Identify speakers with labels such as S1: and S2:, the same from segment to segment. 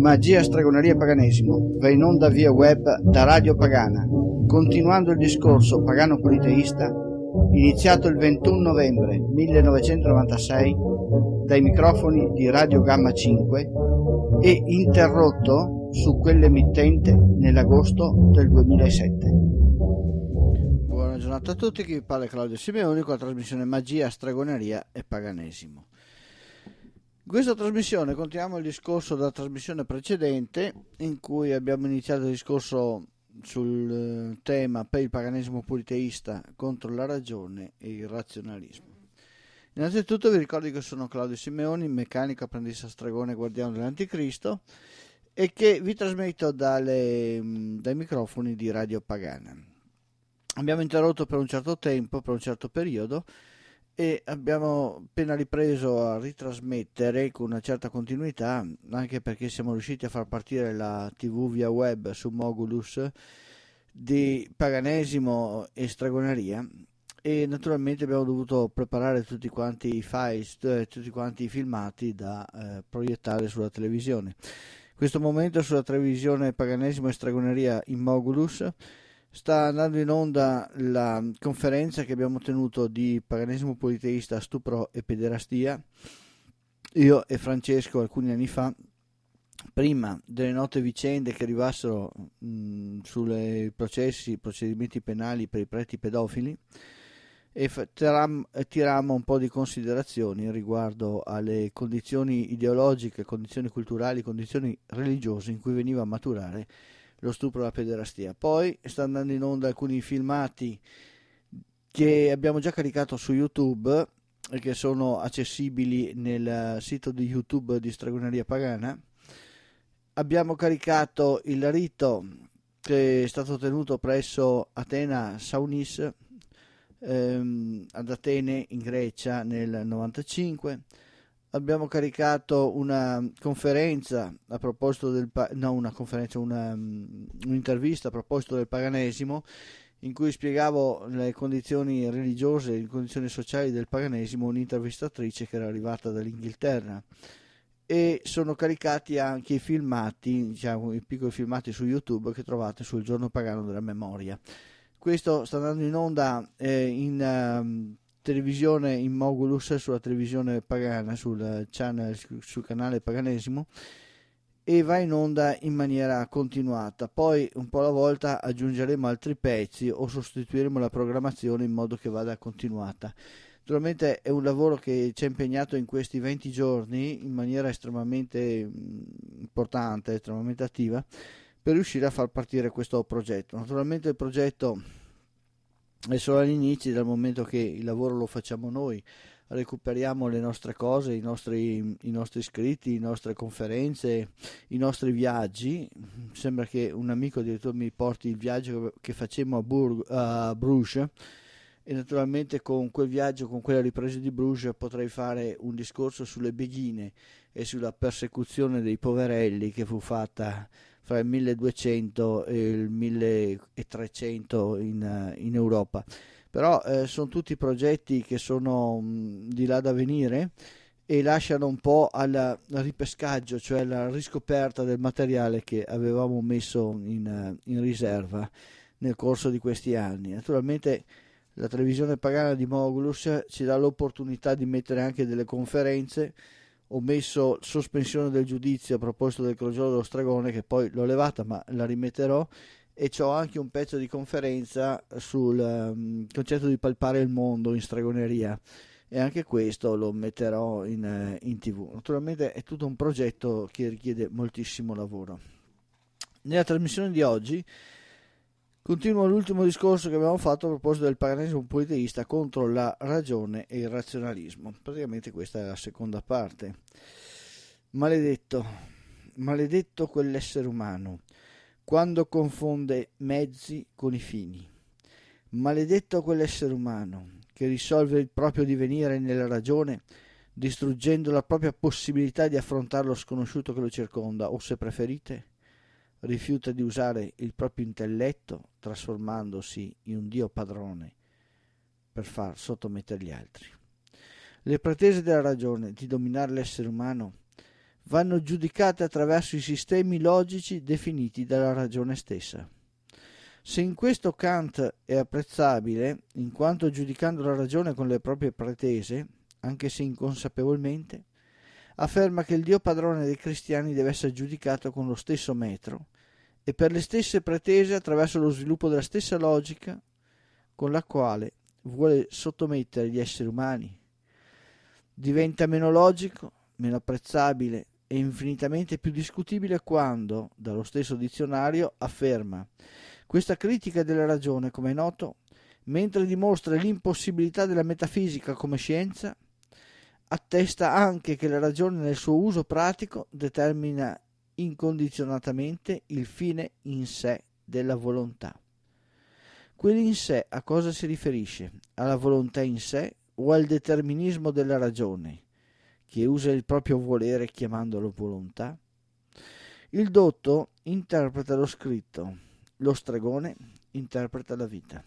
S1: Magia, stregoneria e paganesimo va in onda via web da Radio Pagana, continuando il discorso pagano-politeista iniziato il 21 novembre 1996 dai microfoni di Radio Gamma 5 e interrotto su quell'emittente nell'agosto del 2007. Buona giornata a tutti, chi vi parla è Claudio Simeoni con la trasmissione Magia, stregoneria e paganesimo. In questa trasmissione continuiamo il discorso della trasmissione precedente, in cui abbiamo iniziato il discorso sul tema per il paganesimo politeista contro la ragione e il razionalismo. Innanzitutto vi ricordo che sono Claudio Simeoni, meccanico, apprendista stregone, guardiano dell'anticristo, e che vi trasmetto dai microfoni di Radio Pagana. Abbiamo interrotto per un certo tempo, per un certo periodo, e abbiamo appena ripreso a ritrasmettere con una certa continuità, anche perché siamo riusciti a far partire la TV via web su Mogulus di paganesimo e stregoneria, e naturalmente abbiamo dovuto preparare tutti quanti i files, tutti quanti i filmati da proiettare sulla televisione. In questo momento sulla televisione paganesimo e stregoneria in Mogulus sta andando in onda la conferenza che abbiamo tenuto di paganesimo politeista, stupro e pederastia, io e Francesco alcuni anni fa, prima delle note vicende che arrivassero sui procedimenti penali per i preti pedofili, e tirammo un po' di considerazioni riguardo alle condizioni ideologiche, condizioni culturali, condizioni religiose in cui veniva a maturare lo stupro e la pederastia. Poi sta andando in onda alcuni filmati che abbiamo già caricato su YouTube e che sono accessibili nel sito di YouTube di Stregoneria Pagana. Abbiamo caricato il rito che è stato tenuto presso Atena Saunis ad Atene in Grecia nel 95. Abbiamo caricato una conferenza a proposito un'intervista a proposito del paganesimo, in cui spiegavo le condizioni religiose, le condizioni sociali del paganesimo, un'intervistatrice che era arrivata dall'Inghilterra. E sono caricati anche i filmati, i piccoli filmati su YouTube che trovate sul Giorno Pagano della Memoria. Questo sta andando in onda in televisione in Mogulus, sulla televisione pagana, sul canale paganesimo, e va in onda in maniera continuata. Poi un po' alla volta aggiungeremo altri pezzi o sostituiremo la programmazione in modo che vada continuata. Naturalmente è un lavoro che ci ha impegnato in questi 20 giorni in maniera estremamente importante, estremamente attiva, per riuscire a far partire questo progetto. Naturalmente il progetto è solo agli inizi, dal momento che il lavoro lo facciamo noi, recuperiamo le nostre cose, i nostri scritti, le nostre conferenze, i nostri viaggi. Sembra che un amico addirittura mi porti il viaggio che facemmo a Bruges, e naturalmente con quel viaggio, con quella ripresa di Bruges, potrei fare un discorso sulle beghine e sulla persecuzione dei poverelli che fu fatta fra il 1200 e il 1300 in Europa. Però sono tutti progetti che sono di là da venire e lasciano un po' al ripescaggio, cioè alla riscoperta del materiale che avevamo messo in riserva nel corso di questi anni. Naturalmente la televisione pagana di Mogulus ci dà l'opportunità di mettere anche delle conferenze. Ho messo sospensione del giudizio a proposito del crogiolo dello stregone, che poi l'ho levata ma la rimetterò, e c'ho anche un pezzo di conferenza sul concetto di palpare il mondo in stregoneria, e anche questo lo metterò in TV. Naturalmente è tutto un progetto che richiede moltissimo lavoro. Nella trasmissione di oggi continuo l'ultimo discorso che abbiamo fatto a proposito del paganesimo politeista contro la ragione e il razionalismo. Praticamente questa è la seconda parte. Maledetto quell'essere umano quando confonde mezzi con i fini. Maledetto quell'essere umano che risolve il proprio divenire nella ragione, distruggendo la propria possibilità di affrontare lo sconosciuto che lo circonda, o se preferite, rifiuta di usare il proprio intelletto, trasformandosi in un dio padrone per far sottomettere gli altri. Le pretese della ragione di dominare l'essere umano vanno giudicate attraverso i sistemi logici definiti dalla ragione stessa. Se in questo Kant è apprezzabile, in quanto giudicando la ragione con le proprie pretese, anche se inconsapevolmente, afferma che il Dio padrone dei cristiani deve essere giudicato con lo stesso metro e per le stesse pretese attraverso lo sviluppo della stessa logica con la quale vuole sottomettere gli esseri umani. Diventa meno logico, meno apprezzabile e infinitamente più discutibile quando, dallo stesso dizionario, afferma: questa critica della ragione, come è noto, mentre dimostra l'impossibilità della metafisica come scienza, attesta anche che la ragione nel suo uso pratico determina incondizionatamente il fine in sé della volontà. Quell'in sé a cosa si riferisce? Alla volontà in sé o al determinismo della ragione, che usa il proprio volere chiamandolo volontà? Il dotto interpreta lo scritto, lo stregone interpreta la vita.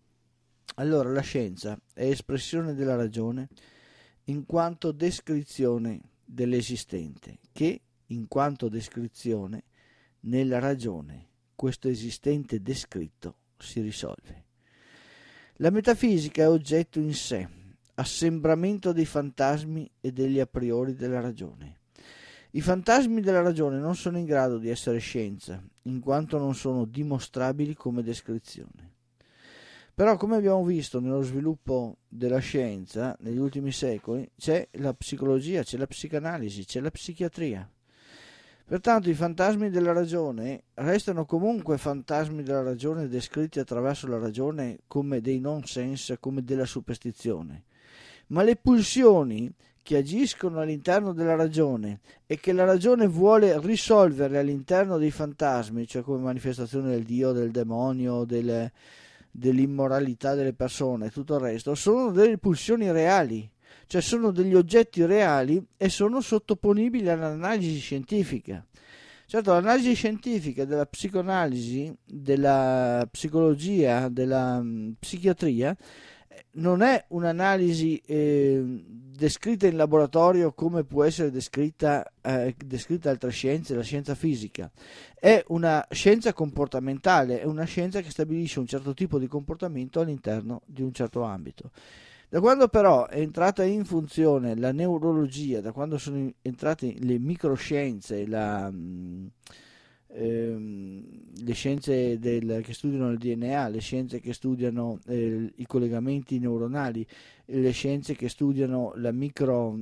S1: Allora la scienza è espressione della ragione in quanto descrizione dell'esistente, che, in quanto descrizione, nella ragione, questo esistente descritto si risolve. La metafisica è oggetto in sé, assembramento dei fantasmi e degli a priori della ragione. I fantasmi della ragione non sono in grado di essere scienza, in quanto non sono dimostrabili come descrizione. Però, come abbiamo visto nello sviluppo della scienza negli ultimi secoli, c'è la psicologia, c'è la psicanalisi, c'è la psichiatria. Pertanto i fantasmi della ragione restano comunque fantasmi della ragione descritti attraverso la ragione come dei nonsense, come della superstizione. Ma le pulsioni che agiscono all'interno della ragione e che la ragione vuole risolvere all'interno dei fantasmi, cioè come manifestazione del Dio, del demonio, dell'immoralità delle persone, tutto il resto, sono delle pulsioni reali, cioè sono degli oggetti reali e sono sottoponibili all'analisi scientifica. Certo, l'analisi scientifica della psicoanalisi, della psicologia, della psichiatria non è un'analisi descritta in laboratorio come può essere descritta altre scienze, la scienza fisica. È una scienza comportamentale, è una scienza che stabilisce un certo tipo di comportamento all'interno di un certo ambito. Da quando però è entrata in funzione la neurologia, da quando sono entrate le microscienze, le scienze che studiano il DNA, le scienze che studiano i collegamenti neuronali, le scienze che studiano le micro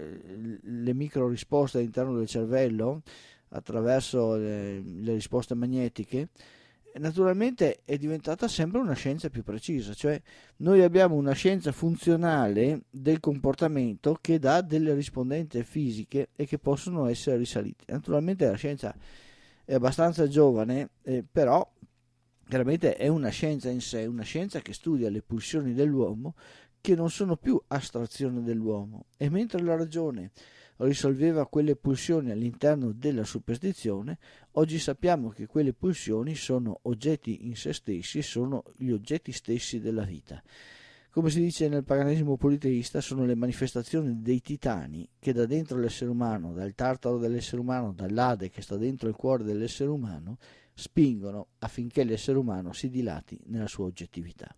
S1: risposte all'interno del cervello attraverso le risposte magnetiche, naturalmente è diventata sempre una scienza più precisa, cioè noi abbiamo una scienza funzionale del comportamento che dà delle rispondenze fisiche e che possono essere risalite. Naturalmente la scienza è abbastanza giovane, però chiaramente è una scienza in sé, una scienza che studia le pulsioni dell'uomo che non sono più astrazione dell'uomo, e mentre la ragione risolveva quelle pulsioni all'interno della superstizione, oggi sappiamo che quelle pulsioni sono oggetti in se stessi, sono gli oggetti stessi della vita. Come si dice nel paganesimo politeista, sono le manifestazioni dei titani che da dentro l'essere umano, dal tartaro dell'essere umano, dall'Ade che sta dentro il cuore dell'essere umano, spingono affinché l'essere umano si dilati nella sua oggettività.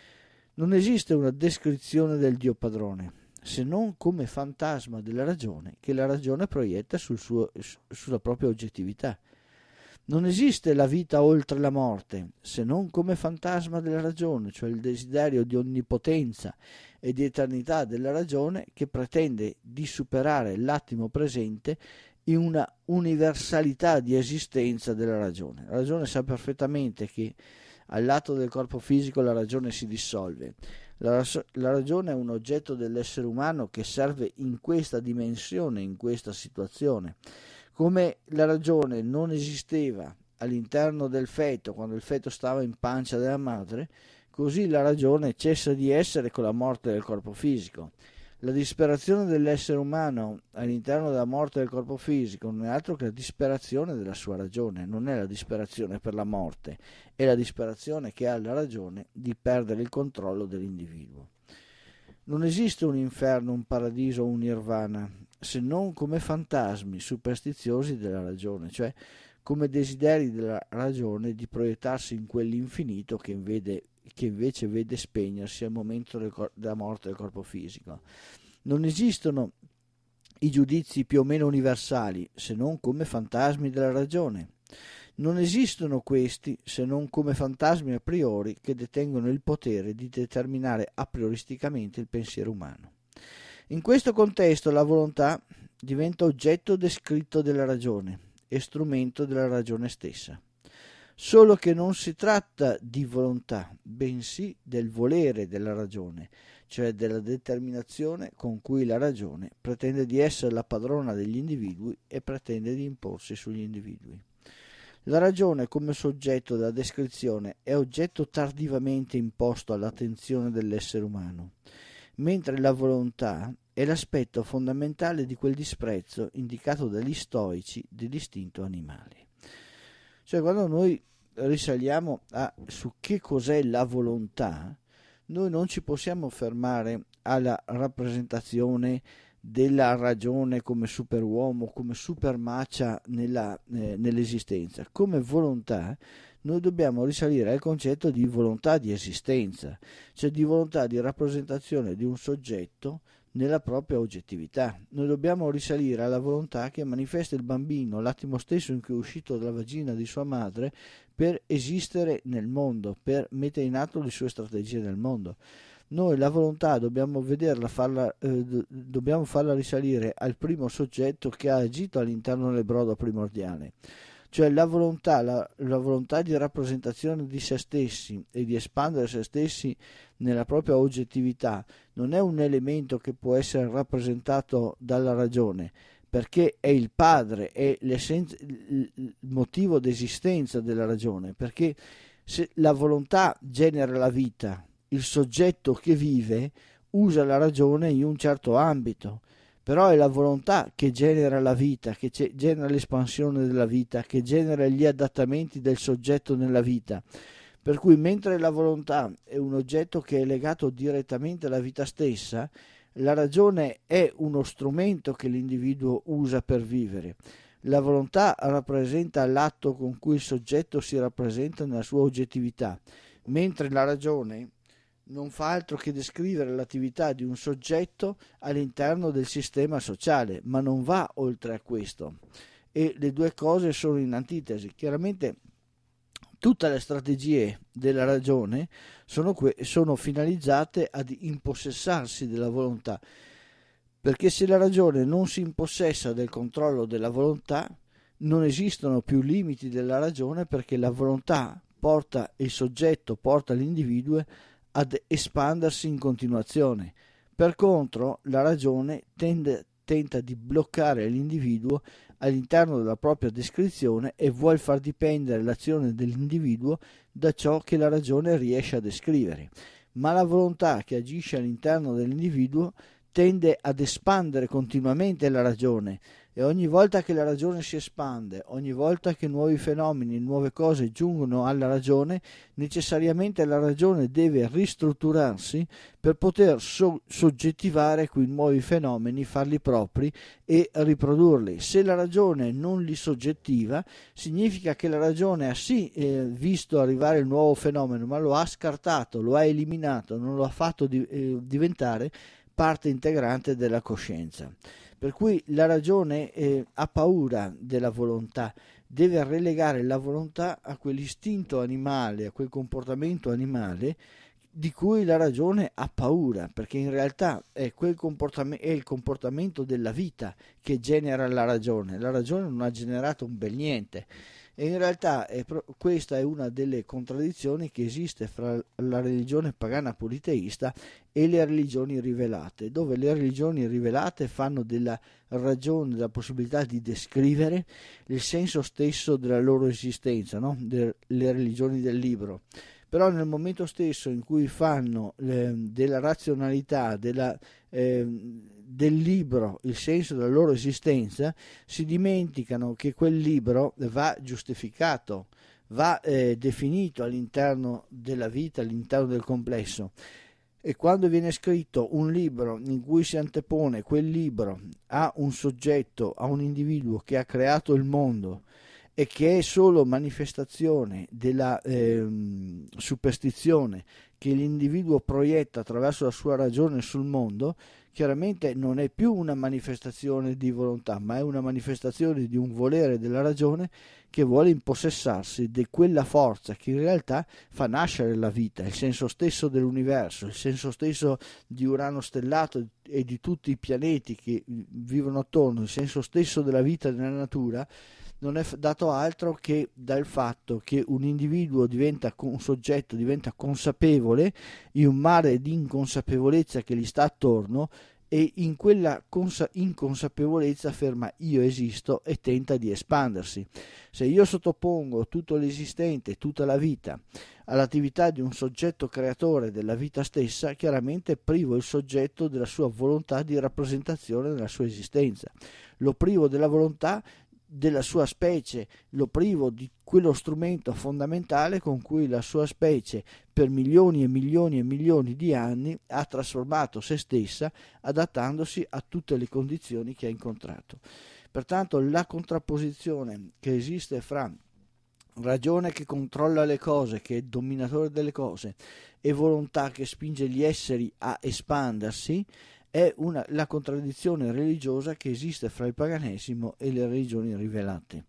S1: Non esiste una descrizione del Dio padrone, se non come fantasma della ragione che la ragione proietta sulla propria oggettività. Non esiste la vita oltre la morte, se non come fantasma della ragione, cioè il desiderio di onnipotenza e di eternità della ragione che pretende di superare l'attimo presente in una universalità di esistenza della ragione. La ragione sa perfettamente che al lato del corpo fisico la ragione si dissolve. La ragione è un oggetto dell'essere umano che serve in questa dimensione, in questa situazione. Come la ragione non esisteva all'interno del feto quando il feto stava in pancia della madre, così la ragione cessa di essere con la morte del corpo fisico. La disperazione dell'essere umano all'interno della morte del corpo fisico non è altro che la disperazione della sua ragione, non è la disperazione per la morte, è la disperazione che ha la ragione di perdere il controllo dell'individuo. Non esiste un inferno, un paradiso o un nirvana, se non come fantasmi superstiziosi della ragione, cioè come desideri della ragione di proiettarsi in quell'infinito che invece vede spegnersi al momento della morte del corpo fisico. Non esistono i giudizi più o meno universali se non come fantasmi della ragione. Non esistono questi se non come fantasmi a priori che detengono il potere di determinare a prioristicamente il pensiero umano. In questo contesto la volontà diventa oggetto descritto della ragione e strumento della ragione stessa. Solo che non si tratta di volontà, bensì del volere della ragione, cioè della determinazione con cui la ragione pretende di essere la padrona degli individui e pretende di imporsi sugli individui. La ragione come soggetto della descrizione è oggetto tardivamente imposto all'attenzione dell'essere umano, mentre la volontà è l'aspetto fondamentale di quel disprezzo indicato dagli stoici dell'istinto animale. Cioè, quando noi risaliamo su che cos'è la volontà, noi non ci possiamo fermare alla rappresentazione della ragione come superuomo, come supermacia nell'esistenza. Come volontà noi dobbiamo risalire al concetto di volontà di esistenza, cioè di volontà di rappresentazione di un soggetto nella propria oggettività. Noi dobbiamo risalire alla volontà che manifesta il bambino l'attimo stesso in cui è uscito dalla vagina di sua madre per esistere nel mondo, per mettere in atto le sue strategie nel mondo. Noi la volontà dobbiamo farla risalire al primo soggetto che ha agito all'interno del brodo primordiale, cioè la volontà di rappresentazione di se stessi e di espandere se stessi nella propria oggettività non è un elemento che può essere rappresentato dalla ragione, perché è il padre, è l'essenza, il motivo d'esistenza della ragione, perché se la volontà genera la vita, il soggetto che vive usa la ragione in un certo ambito, però è la volontà che genera la vita, che genera l'espansione della vita, che genera gli adattamenti del soggetto nella vita. Per cui mentre la volontà è un oggetto che è legato direttamente alla vita stessa, la ragione è uno strumento che l'individuo usa per vivere. La volontà rappresenta l'atto con cui il soggetto si rappresenta nella sua oggettività, mentre la ragione non fa altro che descrivere l'attività di un soggetto all'interno del sistema sociale, ma non va oltre a questo. E le due cose sono in antitesi. Chiaramente tutte le strategie della ragione sono finalizzate ad impossessarsi della volontà, perché se la ragione non si impossessa del controllo della volontà, non esistono più limiti della ragione, perché la volontà porta il soggetto, porta l'individuo ad espandersi in continuazione. Per contro, la ragione tenta di bloccare l'individuo all'interno della propria descrizione e vuol far dipendere l'azione dell'individuo da ciò che la ragione riesce a descrivere. Ma la volontà che agisce all'interno dell'individuo tende ad espandere continuamente la ragione, e ogni volta che la ragione si espande, ogni volta che nuovi fenomeni, nuove cose giungono alla ragione, necessariamente la ragione deve ristrutturarsi per poter soggettivare quei nuovi fenomeni, farli propri e riprodurli. Se la ragione non li soggettiva, significa che la ragione ha sì visto arrivare il nuovo fenomeno, ma lo ha scartato, lo ha eliminato, non lo ha fatto diventare parte integrante della coscienza. Per cui la ragione ha paura della volontà, deve relegare la volontà a quell'istinto animale, a quel comportamento animale di cui la ragione ha paura, perché in realtà è il comportamento della vita che genera la ragione. La ragione non ha generato un bel niente. E in realtà questa è una delle contraddizioni che esiste fra la religione pagana politeista e le religioni rivelate, dove le religioni rivelate fanno della ragione, della possibilità di descrivere il senso stesso della loro esistenza, no? Le religioni del libro. Però nel momento stesso in cui fanno della razionalità, del libro il senso della loro esistenza, si dimenticano che quel libro va giustificato, va definito all'interno della vita, all'interno del complesso. E quando viene scritto un libro in cui si antepone quel libro a un soggetto, a un individuo che ha creato il mondo e che è solo manifestazione della superstizione che l'individuo proietta attraverso la sua ragione sul mondo, chiaramente non è più una manifestazione di volontà, ma è una manifestazione di un volere della ragione che vuole impossessarsi di quella forza che in realtà fa nascere la vita, il senso stesso dell'universo, il senso stesso di Urano stellato e di tutti i pianeti che vivono attorno, il senso stesso della vita nella natura. Non è dato altro che dal fatto che un individuo diventa un soggetto, diventa consapevole in un mare di inconsapevolezza che gli sta attorno, e in quella inconsapevolezza afferma io esisto e tenta di espandersi. Se io sottopongo tutto l'esistente, tutta la vita all'attività di un soggetto creatore della vita stessa, chiaramente privo il soggetto della sua volontà di rappresentazione nella sua esistenza, lo privo della volontà della sua specie, lo privo di quello strumento fondamentale con cui la sua specie per milioni e milioni e milioni di anni ha trasformato se stessa, adattandosi a tutte le condizioni che ha incontrato. Pertanto la contrapposizione che esiste fra ragione che controlla le cose, che è dominatore delle cose, e volontà che spinge gli esseri a espandersi è la contraddizione religiosa che esiste fra il paganesimo e le religioni rivelate.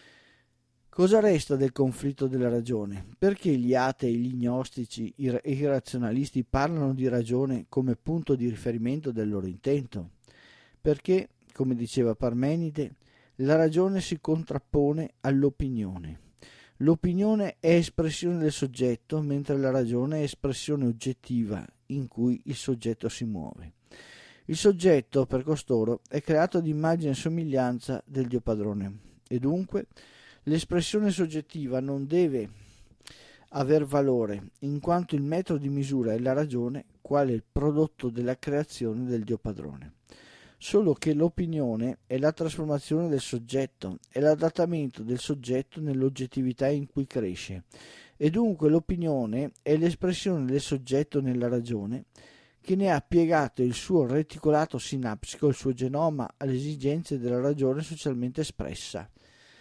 S1: Cosa resta del conflitto della ragione? Perché gli atei, gli gnostici e i razionalisti parlano di ragione come punto di riferimento del loro intento? Perché, come diceva Parmenide, la ragione si contrappone all'opinione. L'opinione è espressione del soggetto, mentre la ragione è espressione oggettiva in cui il soggetto si muove. Il soggetto, per costoro, è creato ad immagine e somiglianza del Dio Padrone, e dunque l'espressione soggettiva non deve aver valore, in quanto il metro di misura è la ragione, quale il prodotto della creazione del Dio Padrone. Solo che l'opinione è la trasformazione del soggetto, è l'adattamento del soggetto nell'oggettività in cui cresce, e dunque l'opinione è l'espressione del soggetto nella ragione, che ne ha piegato il suo reticolato sinapsico, il suo genoma, alle esigenze della ragione socialmente espressa.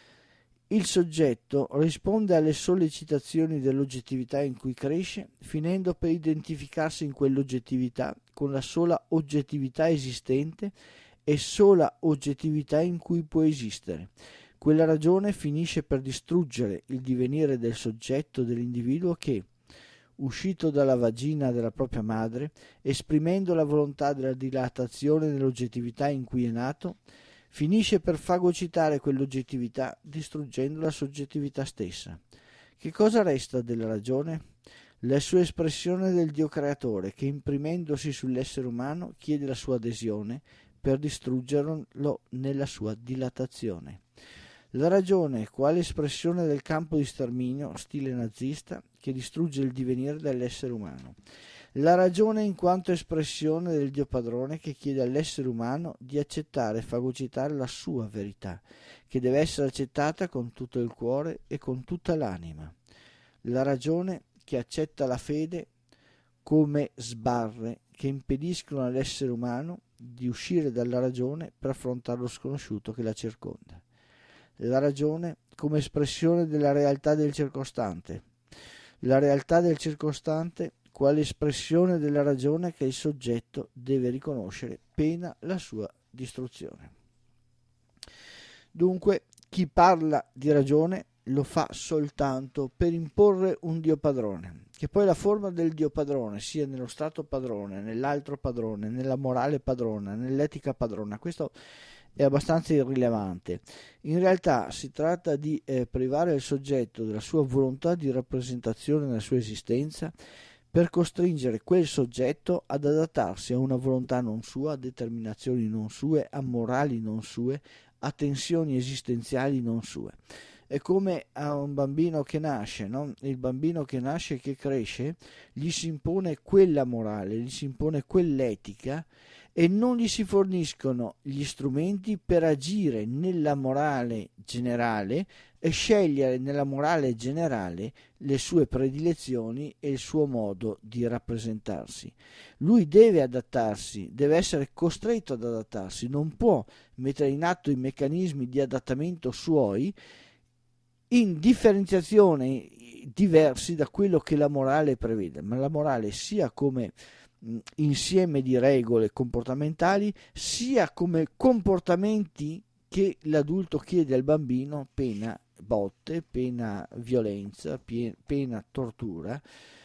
S1: Il soggetto risponde alle sollecitazioni dell'oggettività in cui cresce, finendo per identificarsi in quell'oggettività con la sola oggettività esistente e sola oggettività in cui può esistere. Quella ragione finisce per distruggere il divenire del soggetto dell'individuo che, uscito dalla vagina della propria madre, esprimendo la volontà della dilatazione nell'oggettività in cui è nato, finisce per fagocitare quell'oggettività, distruggendo la soggettività stessa. Che cosa resta della ragione? La sua espressione del Dio creatore, che imprimendosi sull'essere umano chiede la sua adesione per distruggerlo nella sua dilatazione. La ragione, quale espressione del campo di sterminio, stile nazista, che distrugge il divenire dell'essere umano. La ragione in quanto espressione del Dio Padrone che chiede all'essere umano di accettare e fagocitare la sua verità, che deve essere accettata con tutto il cuore e con tutta l'anima. La ragione che accetta la fede come sbarre che impediscono all'essere umano di uscire dalla ragione per affrontare lo sconosciuto che la circonda. La ragione come espressione della realtà del circostante. La realtà del circostante quale espressione della ragione che il soggetto deve riconoscere pena la sua distruzione. Dunque, chi parla di ragione lo fa soltanto per imporre un Dio padrone, che poi la forma del Dio padrone sia nello stato padrone, nell'altro padrone, nella morale padrona, nell'etica padrona, questo è abbastanza irrilevante. In realtà si tratta di privare il soggetto della sua volontà di rappresentazione nella sua esistenza, per costringere quel soggetto ad adattarsi a una volontà non sua, a determinazioni non sue, a morali non sue, a tensioni esistenziali non sue. È come a un bambino che nasce, no? Il bambino che nasce e che cresce, gli si impone quella morale, gli si impone quell'etica, e non gli si forniscono gli strumenti per agire nella morale generale e scegliere nella morale generale le sue predilezioni e il suo modo di rappresentarsi. Lui deve adattarsi, deve essere costretto ad adattarsi, non può mettere in atto i meccanismi di adattamento suoi in differenziazione diversi da quello che la morale prevede, ma la morale sia come insieme di regole comportamentali, sia come comportamenti che l'adulto chiede al bambino, pena botte, pena violenza, pena tortura,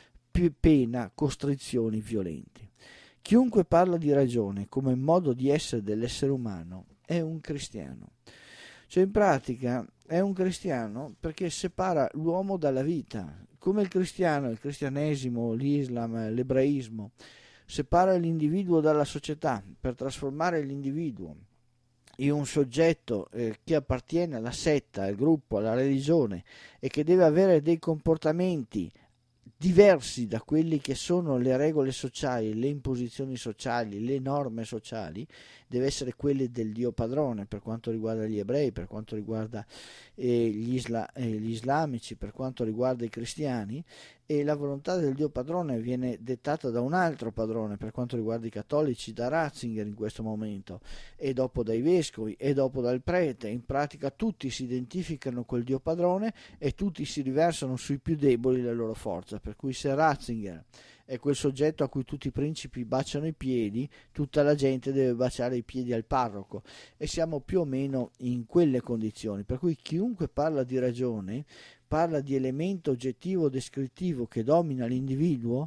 S1: pena costrizioni violenti. Chiunque parla di ragione come modo di essere dell'essere umano è un cristiano. Cioè in pratica è un cristiano perché separa l'uomo dalla vita, come il cristiano, il cristianesimo, l'Islam, l'ebraismo separa l'individuo dalla società per trasformare l'individuo in un soggetto che appartiene alla setta, al gruppo, alla religione e che deve avere dei comportamenti diversi da quelli che sono le regole sociali, le imposizioni sociali, le norme sociali, deve essere quelle del Dio padrone per quanto riguarda gli ebrei, per quanto riguarda gli islamici, per quanto riguarda i cristiani, e la volontà del Dio padrone viene dettata da un altro padrone per quanto riguarda i cattolici, da Ratzinger in questo momento, e dopo dai vescovi, e dopo dal prete. In pratica tutti si identificano col Dio padrone e tutti si riversano sui più deboli la loro forza, per cui se Ratzinger è quel soggetto a cui tutti i principi baciano i piedi, tutta la gente deve baciare i piedi al parroco, e siamo più o meno in quelle condizioni, per cui chiunque parla di ragione, parla di elemento oggettivo descrittivo che domina l'individuo,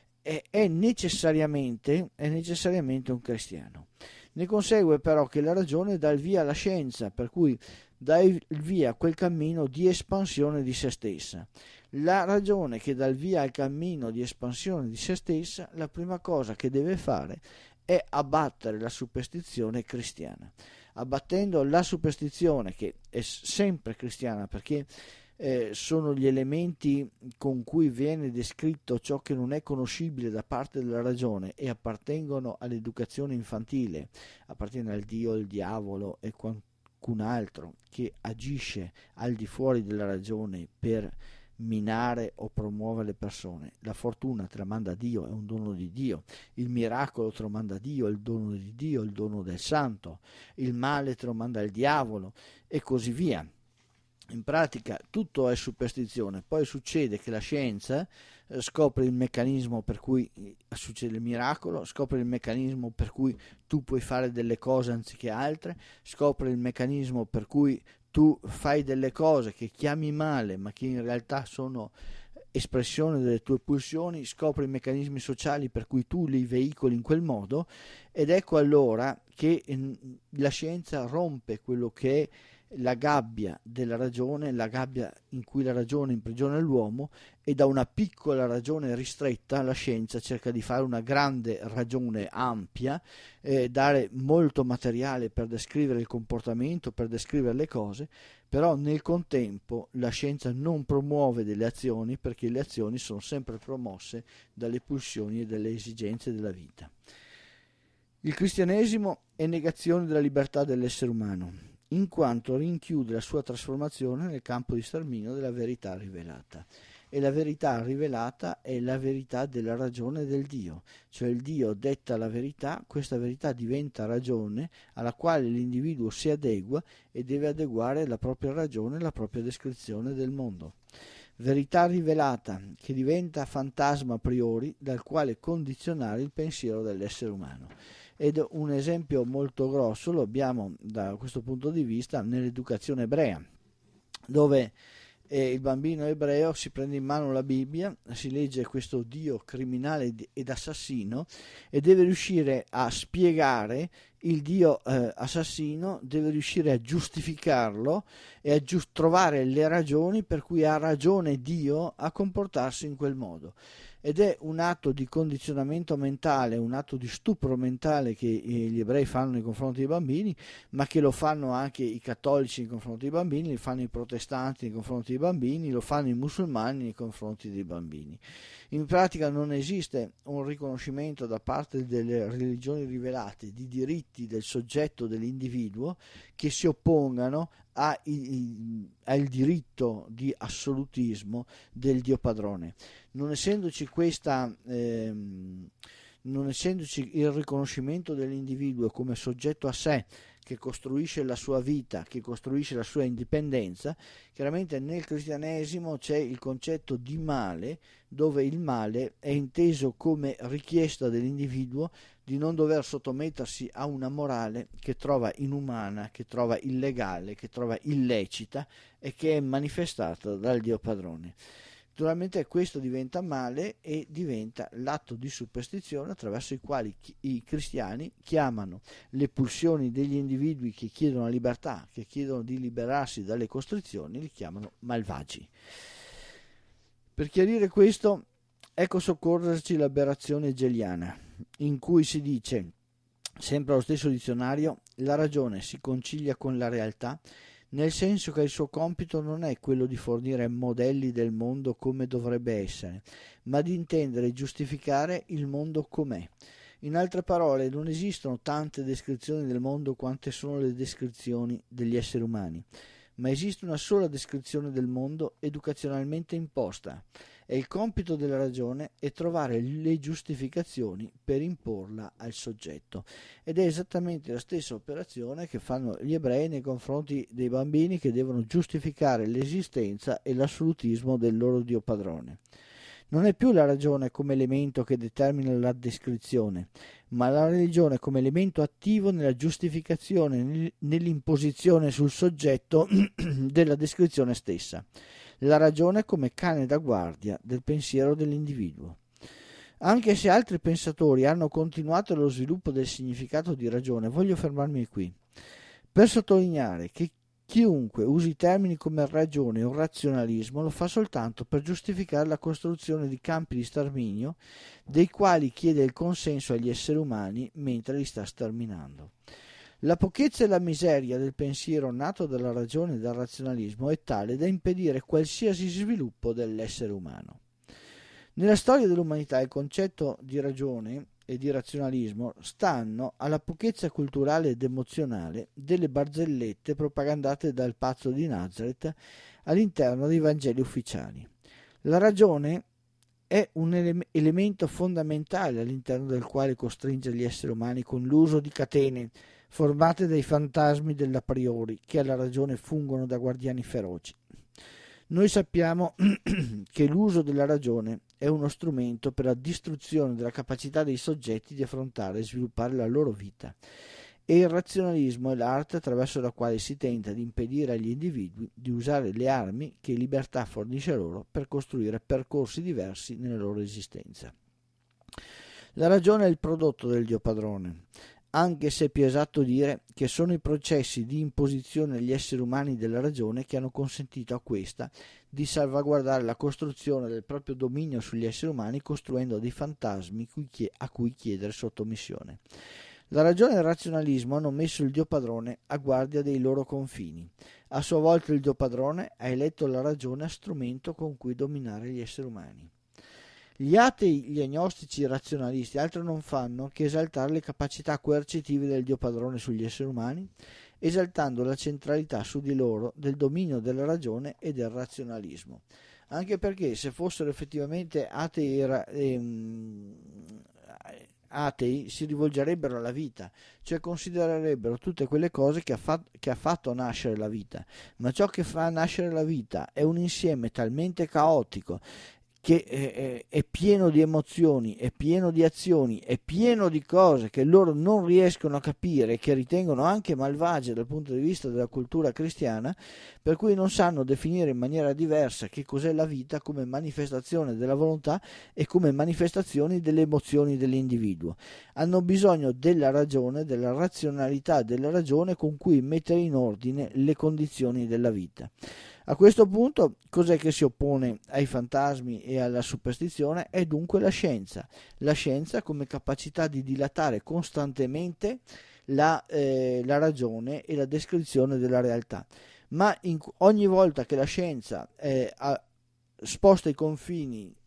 S1: è necessariamente un cristiano. Ne consegue però che la ragione dà il via alla scienza, per cui dà il via a quel cammino di espansione di se stessa. La ragione che dà il via al cammino di espansione di se stessa, la prima cosa che deve fare è abbattere la superstizione cristiana. Abbattendo la superstizione, che è sempre cristiana perché sono gli elementi con cui viene descritto ciò che non è conoscibile da parte della ragione e appartengono all'educazione infantile, appartiene al Dio, al diavolo e qualcun altro che agisce al di fuori della ragione per minare o promuovere le persone. La fortuna te la manda Dio, è un dono di Dio. Il miracolo te lo manda Dio, è il dono di Dio, è il dono del santo. Il male te lo manda il diavolo e così via. In pratica tutto è superstizione. Poi succede che la scienza scopre il meccanismo per cui succede il miracolo, scopre il meccanismo per cui tu puoi fare delle cose anziché altre, scopre il meccanismo per cui tu fai delle cose che chiami male ma che in realtà sono espressione delle tue pulsioni, scopri i meccanismi sociali per cui tu li veicoli in quel modo, ed ecco allora che la scienza rompe quello che è la gabbia della ragione, la gabbia in cui la ragione imprigiona l'uomo, e da una piccola ragione ristretta la scienza cerca di fare una grande ragione ampia, dare molto materiale per descrivere il comportamento, per descrivere le cose, però nel contempo la scienza non promuove delle azioni perché le azioni sono sempre promosse dalle pulsioni e dalle esigenze della vita. Il cristianesimo è negazione della libertà dell'essere umano, in quanto rinchiude la sua trasformazione nel campo di sterminio della verità rivelata. E la verità rivelata è la verità della ragione del Dio, cioè il Dio detta la verità, questa verità diventa ragione alla quale l'individuo si adegua e deve adeguare la propria ragione, la propria descrizione del mondo. Verità rivelata che diventa fantasma a priori dal quale condizionare il pensiero dell'essere umano. Ed un esempio molto grosso lo abbiamo da questo punto di vista nell'educazione ebrea, dove il bambino ebreo si prende in mano la Bibbia, si legge questo Dio criminale ed assassino e deve riuscire a spiegare il Dio assassino, deve riuscire a giustificarlo e a trovare le ragioni per cui ha ragione Dio a comportarsi in quel modo. Ed è un atto di condizionamento mentale, un atto di stupro mentale che gli ebrei fanno nei confronti dei bambini, ma che lo fanno anche i cattolici nei confronti dei bambini, lo fanno i protestanti nei confronti dei bambini, lo fanno i musulmani nei confronti dei bambini. In pratica non esiste un riconoscimento da parte delle religioni rivelate di diritti del soggetto, dell'individuo, che si oppongano al diritto di assolutismo del Dio padrone. Non essendoci non essendoci il riconoscimento dell'individuo come soggetto a sé, che costruisce la sua vita, che costruisce la sua indipendenza, chiaramente nel cristianesimo c'è il concetto di male, dove il male è inteso come richiesta dell'individuo di non dover sottomettersi a una morale che trova inumana, che trova illegale, che trova illecita e che è manifestata dal Dio padrone. Naturalmente questo diventa male e diventa l'atto di superstizione attraverso i quali i cristiani chiamano le pulsioni degli individui che chiedono la libertà, che chiedono di liberarsi dalle costrizioni, li chiamano malvagi. Per chiarire questo, ecco soccorrerci l'aberrazione hegeliana, in cui si dice, sempre allo stesso dizionario, la ragione si concilia con la realtà, nel senso che il suo compito non è quello di fornire modelli del mondo come dovrebbe essere, ma di intendere e giustificare il mondo com'è. In altre parole, non esistono tante descrizioni del mondo quante sono le descrizioni degli esseri umani, ma esiste una sola descrizione del mondo educazionalmente imposta, e il compito della ragione è trovare le giustificazioni per imporla al soggetto. Ed è esattamente la stessa operazione che fanno gli ebrei nei confronti dei bambini che devono giustificare l'esistenza e l'assolutismo del loro Dio padrone. Non è più la ragione come elemento che determina la descrizione, ma la religione come elemento attivo nella giustificazione, nell'imposizione sul soggetto della descrizione stessa. La ragione come cane da guardia del pensiero dell'individuo. Anche se altri pensatori hanno continuato lo sviluppo del significato di ragione, voglio fermarmi qui per sottolineare che chiunque usi termini come ragione o razionalismo lo fa soltanto per giustificare la costruzione di campi di sterminio dei quali chiede il consenso agli esseri umani mentre li sta sterminando. La pochezza e la miseria del pensiero nato dalla ragione e dal razionalismo è tale da impedire qualsiasi sviluppo dell'essere umano. Nella storia dell'umanità il concetto di ragione e di razionalismo stanno alla pochezza culturale ed emozionale delle barzellette propagandate dal pazzo di Nazareth all'interno dei Vangeli ufficiali. La ragione è un elemento fondamentale all'interno del quale costringe gli esseri umani con l'uso di catene formate dai fantasmi dell'a priori che alla ragione fungono da guardiani feroci. Noi sappiamo che l'uso della ragione è uno strumento per la distruzione della capacità dei soggetti di affrontare e sviluppare la loro vita, e il razionalismo è l'arte attraverso la quale si tenta di impedire agli individui di usare le armi che libertà fornisce loro per costruire percorsi diversi nella loro esistenza. La ragione è il prodotto del Dio padrone, anche se è più esatto dire che sono i processi di imposizione agli esseri umani della ragione che hanno consentito a questa di salvaguardare la costruzione del proprio dominio sugli esseri umani, costruendo dei fantasmi a cui chiedere sottomissione. La ragione e il razionalismo hanno messo il Dio padrone a guardia dei loro confini. A sua volta il Dio padrone ha eletto la ragione a strumento con cui dominare gli esseri umani. Gli atei, gli agnostici, i razionalisti altro non fanno che esaltare le capacità coercitive del Dio padrone sugli esseri umani, esaltando la centralità su di loro del dominio della ragione e del razionalismo. Anche perché se fossero effettivamente atei si rivolgerebbero alla vita, cioè considererebbero tutte quelle cose che ha fatto nascere la vita, ma ciò che fa nascere la vita è un insieme talmente caotico che è pieno di emozioni, è pieno di azioni, è pieno di cose che loro non riescono a capire, che ritengono anche malvagie dal punto di vista della cultura cristiana, per cui non sanno definire in maniera diversa che cos'è la vita come manifestazione della volontà e come manifestazioni delle emozioni dell'individuo. Hanno bisogno della ragione, della razionalità della ragione con cui mettere in ordine le condizioni della vita. A questo punto, cos'è che si oppone ai fantasmi e alla superstizione? È dunque la scienza come capacità di dilatare costantemente la ragione e la descrizione della realtà. Ma ogni volta che la scienza sposta i confini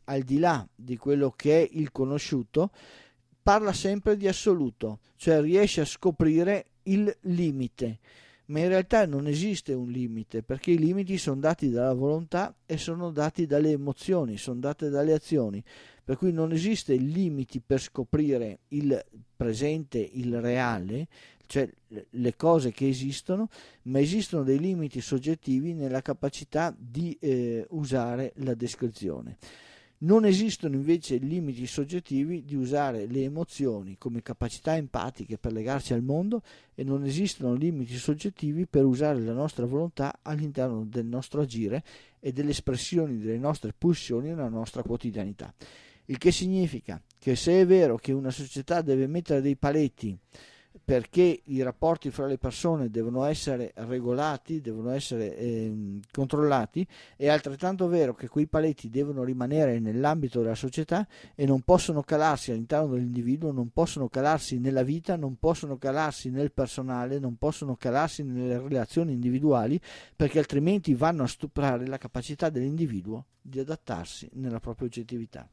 S1: al di là di quello che è il conosciuto, parla sempre di assoluto, cioè riesce a scoprire il limite, ma in realtà non esiste un limite, perché i limiti sono dati dalla volontà e sono dati dalle emozioni, sono date dalle azioni, per cui non esiste limiti per scoprire il presente, il reale, cioè le cose che esistono, ma esistono dei limiti soggettivi nella capacità di usare la descrizione. Non esistono invece limiti soggettivi di usare le emozioni come capacità empatiche per legarci al mondo, e non esistono limiti soggettivi per usare la nostra volontà all'interno del nostro agire e delle espressioni delle nostre pulsioni nella nostra quotidianità. Il che significa che se è vero che una società deve mettere dei paletti perché i rapporti fra le persone devono essere regolati, devono essere controllati, è altrettanto vero che quei paletti devono rimanere nell'ambito della società e non possono calarsi all'interno dell'individuo, non possono calarsi nella vita, non possono calarsi nel personale, non possono calarsi nelle relazioni individuali, perché altrimenti vanno a stuprare la capacità dell'individuo di adattarsi nella propria oggettività.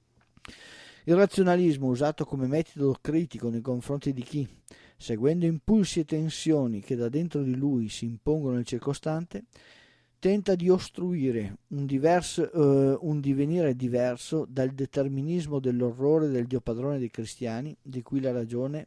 S1: Il razionalismo, usato come metodo critico nei confronti di chi, seguendo impulsi e tensioni che da dentro di lui si impongono nel circostante, tenta di ostruire un divenire diverso dal determinismo dell'orrore del Dio padrone dei cristiani, di cui la ragione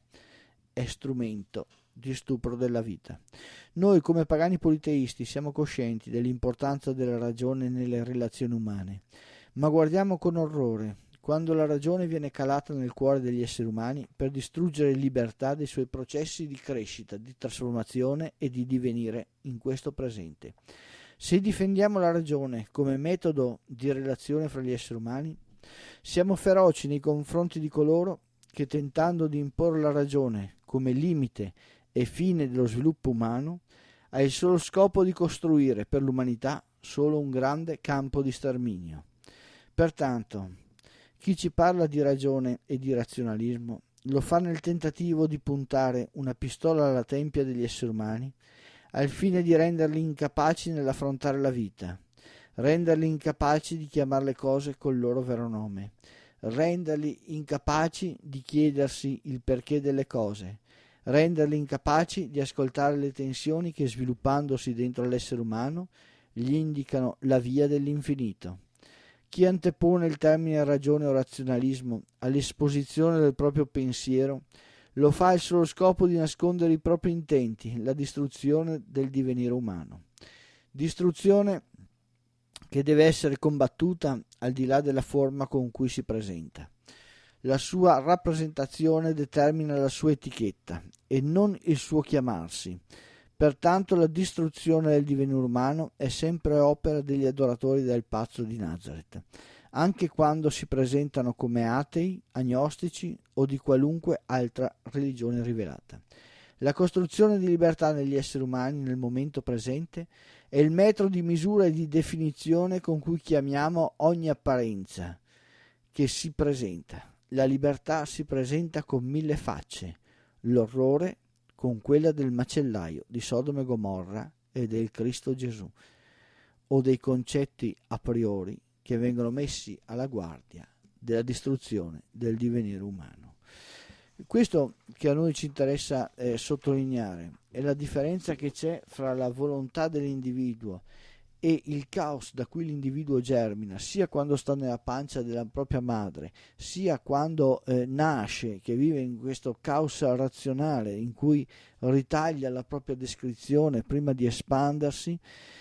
S1: è strumento di stupro della vita. Noi come pagani politeisti siamo coscienti dell'importanza della ragione nelle relazioni umane, ma guardiamo con orrore quando la ragione viene calata nel cuore degli esseri umani per distruggere libertà dei suoi processi di crescita, di trasformazione e di divenire in questo presente. Se difendiamo la ragione come metodo di relazione fra gli esseri umani, siamo feroci nei confronti di coloro che, tentando di imporre la ragione come limite e fine dello sviluppo umano, ha il solo scopo di costruire per l'umanità solo un grande campo di sterminio. Pertanto, chi ci parla di ragione e di razionalismo lo fa nel tentativo di puntare una pistola alla tempia degli esseri umani al fine di renderli incapaci nell'affrontare la vita, renderli incapaci di chiamare le cose col loro vero nome, renderli incapaci di chiedersi il perché delle cose, renderli incapaci di ascoltare le tensioni che, sviluppandosi dentro l'essere umano, gli indicano la via dell'infinito. Chi antepone il termine ragione o razionalismo all'esposizione del proprio pensiero lo fa al solo scopo di nascondere i propri intenti, la distruzione del divenire umano. Distruzione che deve essere combattuta al di là della forma con cui si presenta. La sua rappresentazione determina la sua etichetta e non il suo chiamarsi. Pertanto la distruzione del divenire umano è sempre opera degli adoratori del pazzo di Nazareth, anche quando si presentano come atei, agnostici o di qualunque altra religione rivelata. La costruzione di libertà negli esseri umani nel momento presente è il metro di misura e di definizione con cui chiamiamo ogni apparenza che si presenta. La libertà si presenta con 1000 facce, l'orrore con quella del macellaio di Sodoma e Gomorra e del Cristo Gesù, o dei concetti a priori che vengono messi alla guardia della distruzione del divenire umano. Questo che a noi ci interessa sottolineare è la differenza che c'è fra la volontà dell'individuo e il caos da cui l'individuo germina, sia quando sta nella pancia della propria madre, sia quando nasce, che vive in questo caos razionale in cui ritaglia la propria descrizione prima di espandersi,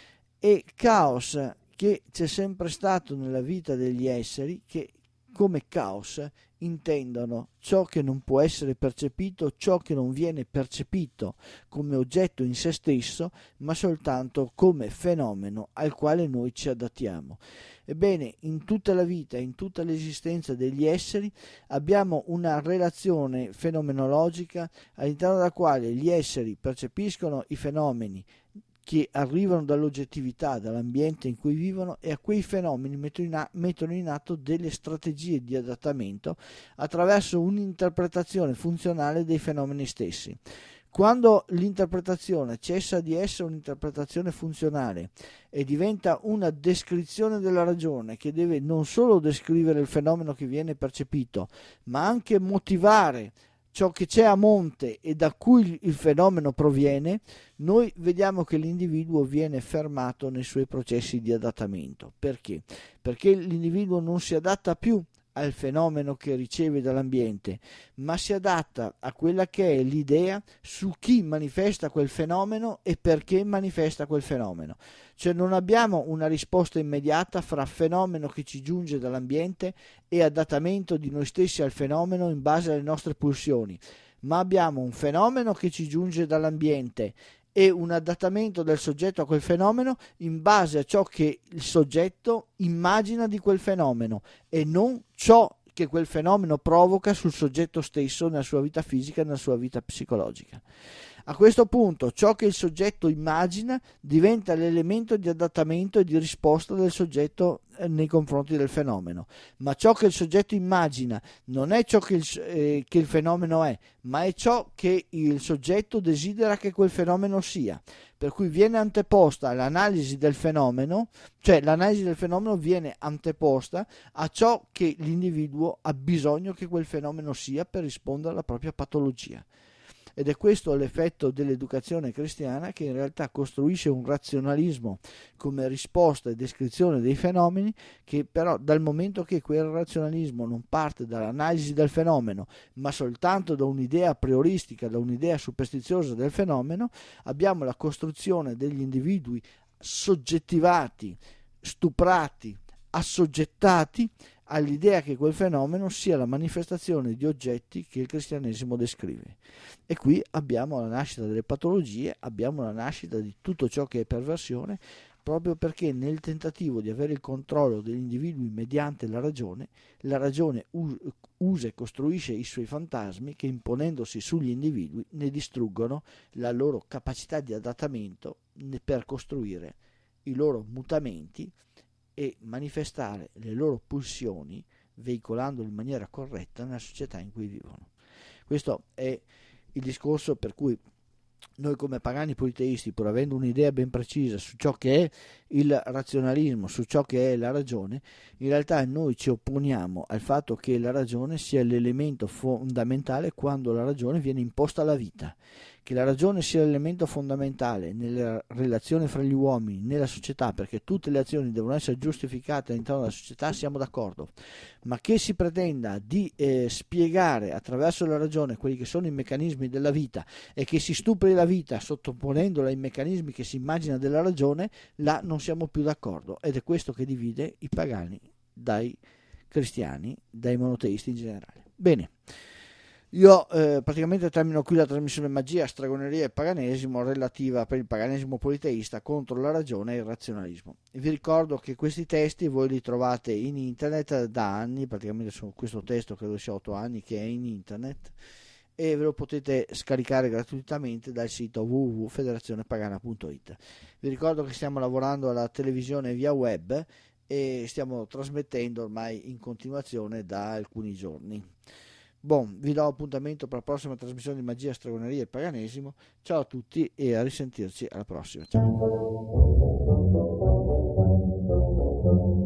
S1: e caos che c'è sempre stato nella vita degli esseri, che come caos intendono ciò che non può essere percepito, ciò che non viene percepito come oggetto in se stesso, ma soltanto come fenomeno al quale noi ci adattiamo. Ebbene, in tutta la vita, in tutta l'esistenza degli esseri, abbiamo una relazione fenomenologica all'interno della quale gli esseri percepiscono i fenomeni che arrivano dall'oggettività, dall'ambiente in cui vivono, e a quei fenomeni mettono in atto delle strategie di adattamento attraverso un'interpretazione funzionale dei fenomeni stessi. Quando l'interpretazione cessa di essere un'interpretazione funzionale e diventa una descrizione della ragione, che deve non solo descrivere il fenomeno che viene percepito, ma anche motivare ciò che c'è a monte e da cui il fenomeno proviene, noi vediamo che l'individuo viene fermato nei suoi processi di adattamento. Perché? Perché l'individuo non si adatta più al fenomeno che riceve dall'ambiente, ma si adatta a quella che è l'idea su chi manifesta quel fenomeno e perché manifesta quel fenomeno. Cioè non abbiamo una risposta immediata fra fenomeno che ci giunge dall'ambiente e adattamento di noi stessi al fenomeno in base alle nostre pulsioni, ma abbiamo un fenomeno che ci giunge dall'ambiente e un adattamento del soggetto a quel fenomeno in base a ciò che il soggetto immagina di quel fenomeno e non ciò che quel fenomeno provoca sul soggetto stesso nella sua vita fisica e nella sua vita psicologica. A questo punto ciò che il soggetto immagina diventa l'elemento di adattamento e di risposta del soggetto nei confronti del fenomeno, ma ciò che il soggetto immagina non è ciò che il fenomeno è, ma è ciò che il soggetto desidera che quel fenomeno sia, per cui viene anteposta l'analisi del fenomeno, cioè l'analisi del fenomeno viene anteposta a ciò che l'individuo ha bisogno che quel fenomeno sia per rispondere alla propria patologia. Ed è questo l'effetto dell'educazione cristiana, che in realtà costruisce un razionalismo come risposta e descrizione dei fenomeni, che però dal momento che quel razionalismo non parte dall'analisi del fenomeno ma soltanto da un'idea a prioristica, da un'idea superstiziosa del fenomeno, abbiamo la costruzione degli individui soggettivati, stuprati, assoggettati all'idea che quel fenomeno sia la manifestazione di oggetti che il cristianesimo descrive. E qui abbiamo la nascita delle patologie, abbiamo la nascita di tutto ciò che è perversione, proprio perché nel tentativo di avere il controllo degli individui mediante la ragione usa e costruisce i suoi fantasmi che, imponendosi sugli individui, ne distruggono la loro capacità di adattamento per costruire i loro mutamenti e manifestare le loro pulsioni, veicolandole in maniera corretta nella società in cui vivono. Questo è il discorso per cui noi come pagani politeisti, pur avendo un'idea ben precisa su ciò che è il razionalismo, su ciò che è la ragione, in realtà noi ci opponiamo al fatto che la ragione sia l'elemento fondamentale quando la ragione viene imposta alla vita. Che la ragione sia l'elemento fondamentale nella relazione fra gli uomini, nella società, perché tutte le azioni devono essere giustificate all'interno della società, siamo d'accordo, ma che si pretenda di spiegare attraverso la ragione quelli che sono i meccanismi della vita e che si stupri la vita sottoponendola ai meccanismi che si immagina della ragione, là non siamo più d'accordo, ed è questo che divide i pagani dai cristiani, dai monoteisti in generale. Bene. Io praticamente termino qui la trasmissione Magia, Stregoneria e Paganesimo relativa per il paganesimo politeista contro la ragione e il razionalismo. E vi ricordo che questi testi voi li trovate in internet da anni, praticamente sono questo testo credo sia 8 anni che è in internet, e ve lo potete scaricare gratuitamente dal sito www.federazionepagana.it. Vi ricordo che stiamo lavorando alla televisione via web e stiamo trasmettendo ormai in continuazione da alcuni giorni. Vi do appuntamento per la prossima trasmissione di Magia, Stregoneria e Paganesimo. Ciao a tutti e a risentirci alla prossima. Ciao.